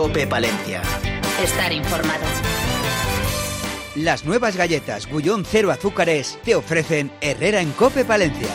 COPE Palencia. Estar informado. Las nuevas galletas Gullón Cero Azúcares te ofrecen Herrera en COPE Palencia.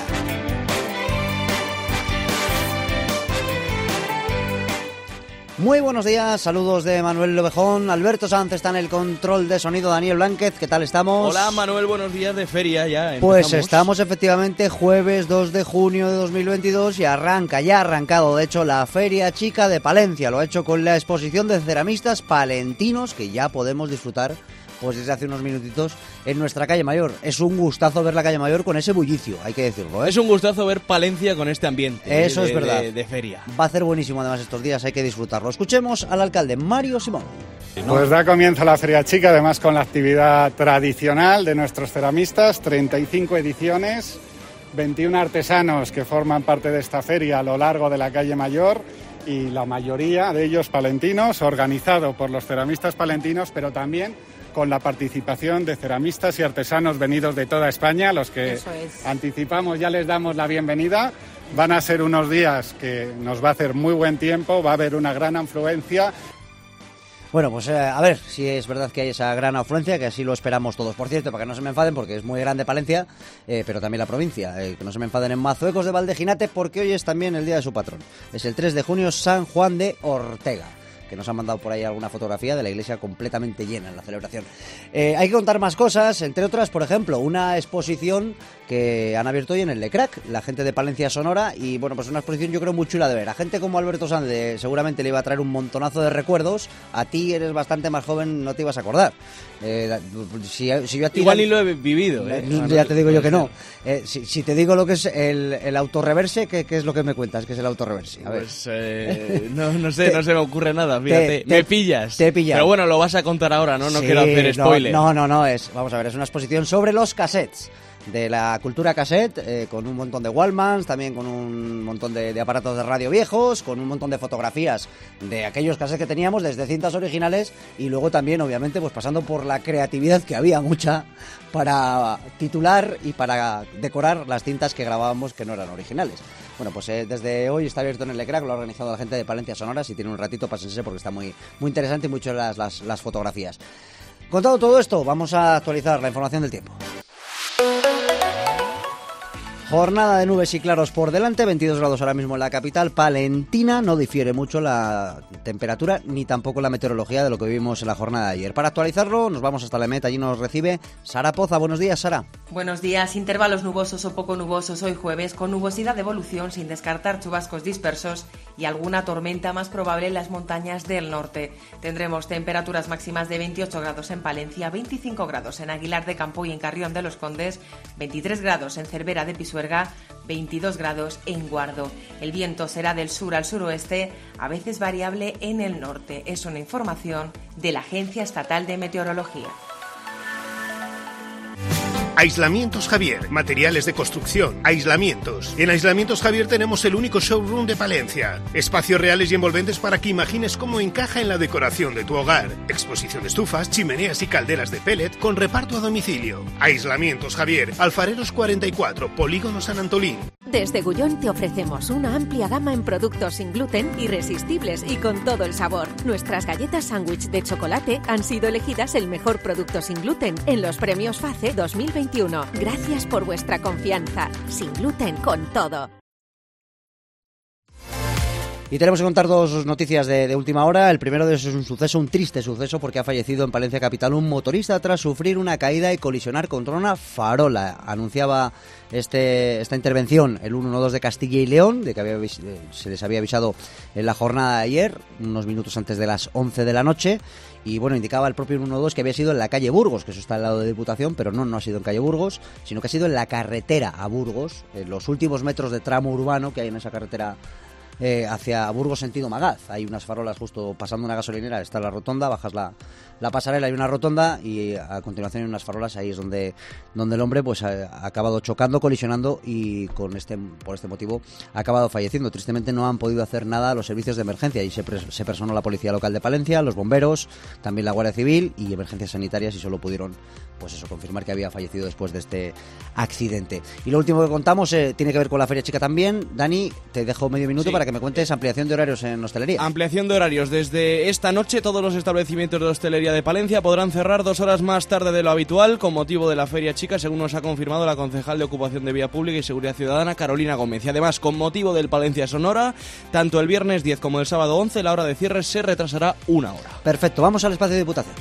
Muy buenos días, saludos de Manuel Lobejón. Alberto Sanz está en el control de sonido, Daniel Blánquez, ¿qué tal estamos? Hola Manuel, buenos días de feria ya. Pues estamos efectivamente jueves 2 de junio de 2022 y ya ha arrancado de hecho la Feria Chica de Palencia. Lo ha hecho con la exposición de ceramistas palentinos que ya podemos disfrutar pues desde hace unos minutitos en nuestra calle Mayor. Es un gustazo ver la calle Mayor con ese bullicio, hay que decirlo, ¿eh? Es un gustazo ver Palencia con este ambiente. Eso es verdad. De feria. Va a ser buenísimo además estos días, hay que disfrutarlo. Escuchemos al alcalde Mario Simón. Pues da comienzo la Feria Chica, además con la actividad tradicional de nuestros ceramistas, 35 ediciones, 21 artesanos que forman parte de esta feria a lo largo de la calle Mayor y la mayoría de ellos palentinos, organizado por los ceramistas palentinos, pero también con la participación de ceramistas y artesanos venidos de toda España, a los que anticipamos, ya les damos la bienvenida. Van a ser unos días que nos va a hacer muy buen tiempo, va a haber una gran afluencia. Bueno, pues a ver si es verdad que hay esa gran afluencia, que así lo esperamos todos. Por cierto, para que no se me enfaden, porque es muy grande Palencia, pero también la provincia, que no se me enfaden en Mazuecos de Valdeginate, porque hoy es también el día de su patrón. Es el 3 de junio, San Juan de Ortega, que nos han mandado por ahí alguna fotografía de la iglesia completamente llena en la celebración. Hay que contar más cosas, entre otras, por ejemplo, una exposición que han abierto hoy en el Lecrac, la gente de Palencia Sonora, y bueno, pues una exposición yo creo muy chula de ver. A gente como Alberto Sanz seguramente le iba a traer un montonazo de recuerdos. A ti eres bastante más joven, no te ibas a acordar. Si yo a ti igual ni lo he vivido, ya te digo yo que no. Si te digo lo que es el autorreverse, ¿qué es lo que me cuentas? ¿Qué es el autorreverse? A ver. Pues no sé, no se me ocurre nada, fíjate. Me pillas. Te he pillado. Pero bueno, lo vas a contar ahora, ¿no? No sí, quiero hacer spoiler. No, vamos a ver, es una exposición sobre los cassettes, de la cultura cassette, con un montón de Walkmans, también con un montón de aparatos de radio viejos, con un montón de fotografías de aquellos cassettes que teníamos, desde cintas originales, y luego también, obviamente, pues pasando por la creatividad, que había mucha, para titular y para decorar las cintas que grabábamos que no eran originales. Bueno, pues desde hoy está abierto en el Lecrac, lo ha organizado la gente de Palencia Sonora. Si tiene un ratito, pásense porque está muy, muy interesante y muy chulas las fotografías. Contado todo esto, vamos a actualizar la información del tiempo. Jornada de nubes y claros por delante, 22 grados ahora mismo en la capital palentina. No difiere mucho la temperatura ni tampoco la meteorología de lo que vivimos en la jornada de ayer. Para actualizarlo nos vamos hasta la Met, allí nos recibe Sara Poza. Buenos días, Sara. Buenos días, intervalos nubosos o poco nubosos hoy jueves, con nubosidad de evolución sin descartar chubascos dispersos y alguna tormenta más probable en las montañas del norte. Tendremos temperaturas máximas de 28 grados en Palencia, 25 grados en Aguilar de Campo y en Carrión de los Condes, 23 grados en Cervera de Pisuerga, 22 grados en Guardo. El viento será del sur al suroeste, a veces variable en el norte. Es una información de la Agencia Estatal de Meteorología. Aislamientos Javier, materiales de construcción, aislamientos. En Aislamientos Javier tenemos el único showroom de Palencia. Espacios reales y envolventes para que imagines cómo encaja en la decoración de tu hogar. Exposición de estufas, chimeneas y calderas de pellet con reparto a domicilio. Aislamientos Javier, Alfareros 44, Polígono San Antolín. Desde Gullón te ofrecemos una amplia gama en productos sin gluten, irresistibles y con todo el sabor. Nuestras galletas sándwich de chocolate han sido elegidas el mejor producto sin gluten en los premios FACE 2021. Gracias por vuestra confianza. Sin gluten, con todo. Y tenemos que contar dos noticias de última hora. El primero de ellos es un triste suceso, porque ha fallecido en Palencia capital un motorista tras sufrir una caída y colisionar contra una farola. Anunciaba esta intervención el 112 de Castilla y León, de que se les había avisado en la jornada de ayer, unos minutos antes de las 11 de la noche. Y bueno, indicaba el propio 112 que había sido en la calle Burgos, que eso está al lado de Diputación, pero no ha sido en calle Burgos, sino que ha sido en la carretera a Burgos, en los últimos metros de tramo urbano que hay en esa carretera hacia Burgos sentido Magaz. Hay unas farolas justo pasando una gasolinera, está la rotonda, bajas la pasarela, hay una rotonda y a continuación hay unas farolas. Ahí es donde el hombre pues ha acabado chocando, colisionando y por este motivo ha acabado falleciendo. Tristemente no han podido hacer nada a los servicios de emergencia y se personó la policía local de Palencia, los bomberos, también la Guardia Civil y emergencias sanitarias, y solo pudieron confirmar que había fallecido después de este accidente. Y lo último que contamos tiene que ver con la Feria Chica también. Dani, te dejo medio minuto para para que me cuentes ampliación de horarios en hostelería. Ampliación de horarios. Desde esta noche todos los establecimientos de hostelería de Palencia podrán cerrar 2 horas más tarde de lo habitual con motivo de la Feria Chica, según nos ha confirmado la concejal de Ocupación de Vía Pública y Seguridad Ciudadana, Carolina Gómez. Y además, con motivo del Palencia Sonora, tanto el viernes 10 como el sábado 11, la hora de cierre se retrasará 1 hora. Perfecto, vamos al espacio de Diputación.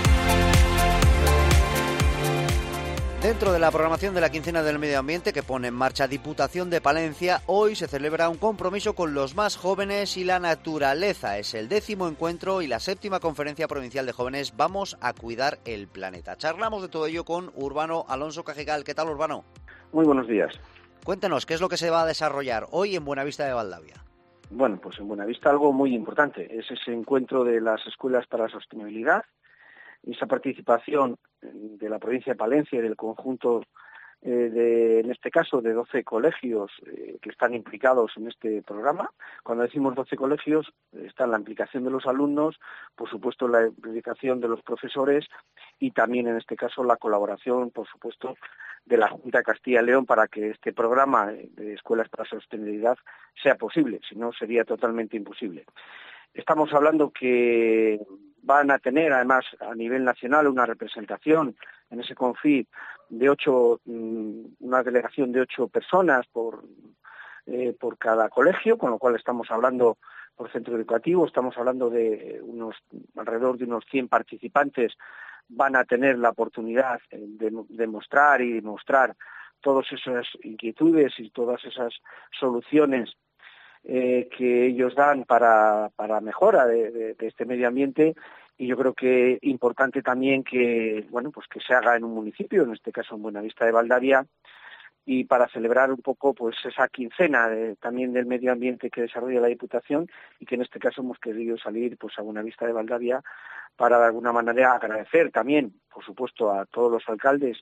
Dentro de la programación de la quincena del medio ambiente que pone en marcha Diputación de Palencia, hoy se celebra un compromiso con los más jóvenes y la naturaleza. Es el 10º encuentro y la 7ª conferencia provincial de jóvenes Vamos a cuidar el planeta. Charlamos de todo ello con Urbano Alonso Cajigal. ¿Qué tal, Urbano? Muy buenos días. Cuéntanos, ¿qué es lo que se va a desarrollar hoy en Buenavista de Valdavia? Bueno, pues en Buenavista algo muy importante. Es ese encuentro de las escuelas para la sostenibilidad. Y esa participación de la provincia de Palencia y del conjunto, en este caso, de 12 colegios que están implicados en este programa. Cuando decimos 12 colegios, está la implicación de los alumnos, por supuesto la implicación de los profesores y también, en este caso, la colaboración, por supuesto, de la Junta de Castilla y León para que este programa de escuelas para la sostenibilidad sea posible, si no sería totalmente imposible. Estamos hablando que van a tener, además, a nivel nacional una representación en ese CONFID de una delegación de 8 personas por cada colegio, con lo cual estamos hablando por centro educativo, estamos hablando de alrededor de unos 100 participantes van a tener la oportunidad de mostrar y demostrar todas esas inquietudes y todas esas soluciones que ellos dan para mejora de este medio ambiente. Y yo creo que importante también que se haga en un municipio, en este caso en Buenavista de Valdavia, y para celebrar un poco pues esa quincena también del medio ambiente que desarrolla la Diputación, y que en este caso hemos querido salir pues a Buenavista de Valdavia para de alguna manera agradecer también, por supuesto, a todos los alcaldes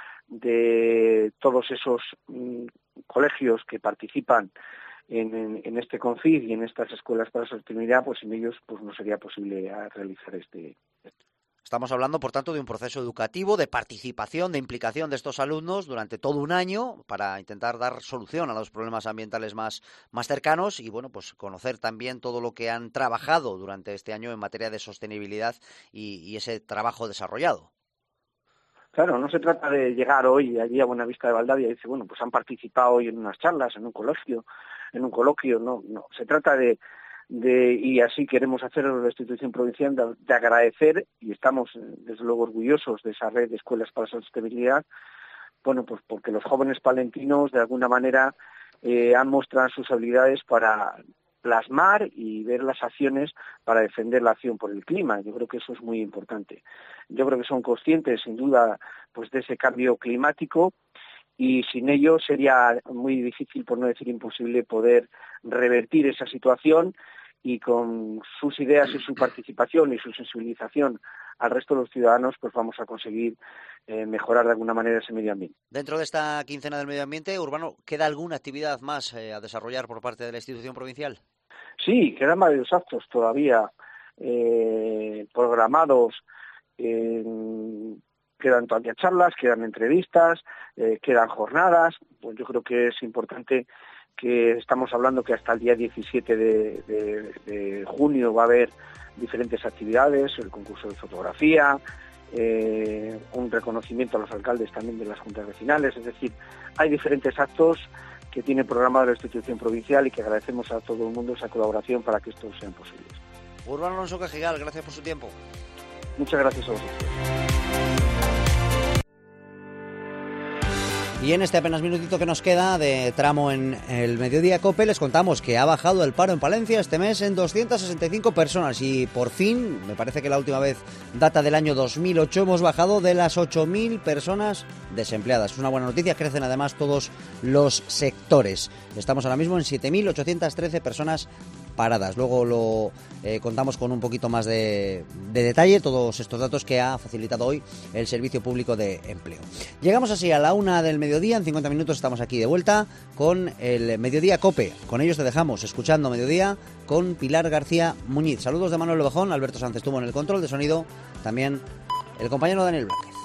de todos esos colegios que participan en este CONFID y en estas escuelas para la sostenibilidad, pues sin ellos pues no sería posible realizar este. Estamos hablando, por tanto, de un proceso educativo, de participación, de implicación de estos alumnos durante todo un año para intentar dar solución a los problemas ambientales más cercanos y, bueno, pues conocer también todo lo que han trabajado durante este año en materia de sostenibilidad y ese trabajo desarrollado. Claro, no se trata de llegar hoy allí a Buenavista de Valdavia y decir, bueno, pues han participado hoy en unas charlas, en un coloquio, no. Se trata de y así queremos hacerlo en la institución provincial, de agradecer, y estamos desde luego orgullosos de esa red de escuelas para la sostenibilidad, bueno, pues porque los jóvenes palentinos de alguna manera han mostrado sus habilidades para plasmar y ver las acciones para defender la acción por el clima. Yo creo que eso es muy importante. Yo creo que son conscientes, sin duda, pues de ese cambio climático, y sin ello sería muy difícil, por no decir imposible, poder revertir esa situación, y con sus ideas y su participación y su sensibilización al resto de los ciudadanos, pues vamos a conseguir mejorar de alguna manera ese medio ambiente. Dentro de esta quincena del medio ambiente, Urbano, ¿queda alguna actividad más a desarrollar por parte de la institución provincial? Sí, quedan varios actos todavía programados. Quedan todavía charlas, quedan entrevistas, quedan jornadas. Pues yo creo que es importante que estamos hablando que hasta el día 17 de junio va a haber diferentes actividades, el concurso de fotografía, un reconocimiento a los alcaldes también de las juntas vecinales. Es decir, hay diferentes actos que tiene programada la institución provincial y que agradecemos a todo el mundo esa colaboración para que estos sean posibles. Urbano Alonso Cajigal, gracias por su tiempo. Muchas gracias a vosotros. Y en este apenas minutito que nos queda de tramo en el Mediodía COPE, les contamos que ha bajado el paro en Palencia este mes en 265 personas y por fin, me parece que la última vez data del año 2008, hemos bajado de las 8.000 personas desempleadas. Es una buena noticia, crecen además todos los sectores. Estamos ahora mismo en 7.813 personas paradas. Luego lo contamos con un poquito más de detalle, todos estos datos que ha facilitado hoy el Servicio Público de Empleo. Llegamos así a la 1 del mediodía, en 50 minutos estamos aquí de vuelta con el Mediodía COPE. Con ellos te dejamos escuchando Mediodía con Pilar García Muñiz. Saludos de Manuel Lobejón, Alberto Sánchez estuvo en el control de sonido, también el compañero Daniel Blanquez.